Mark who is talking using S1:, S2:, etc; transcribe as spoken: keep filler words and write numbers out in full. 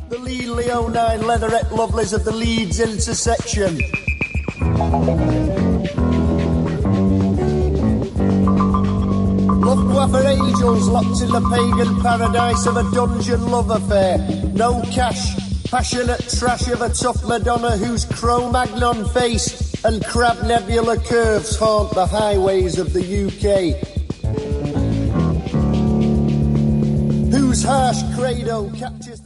S1: The Lee Leonine Leatherette Lovelies of the Leeds intersection. Luftwaffe angels locked in the pagan paradise of a dungeon love affair. No cash, passionate trash of a tough Madonna whose Cro-Magnon face and Crab Nebula curves haunt the highways of the U K. Whose harsh credo captures the